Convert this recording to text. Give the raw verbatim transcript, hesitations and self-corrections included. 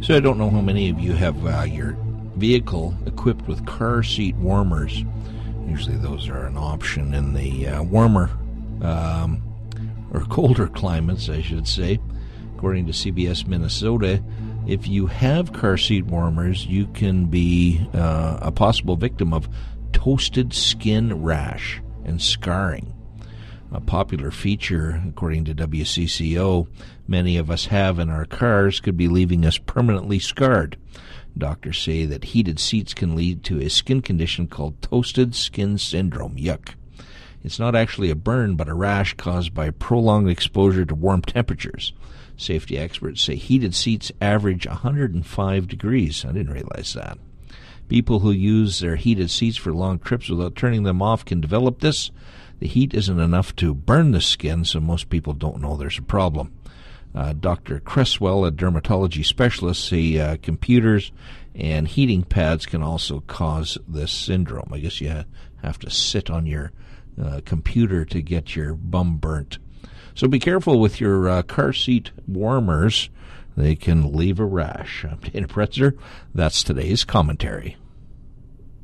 So I don't know how many of you have uh, your vehicle equipped with car seat warmers. Usually those are an option in the uh, warmer um, or colder climates, I should say. According to C B S Minnesota, if you have car seat warmers, you can be uh, a possible victim of toasted skin rash and scarring. A popular feature, according to W C C O, many of us have in our cars could be leaving us permanently scarred. Doctors say that heated seats can lead to a skin condition called toasted skin syndrome. Yuck. It's not actually a burn, but a rash caused by prolonged exposure to warm temperatures. Safety experts say heated seats average one hundred five degrees. I didn't realize that. People who use their heated seats for long trips without turning them off can develop this. The heat isn't enough to burn the skin, so most people don't know there's a problem. Uh, Doctor Cresswell, a dermatology specialist, say uh, computers and heating pads can also cause this syndrome. I guess you ha- have to sit on your uh, computer to get your bum burnt. So be careful with your uh, car seat warmers. They can leave a rash. I'm Dana Pretzer. That's today's commentary.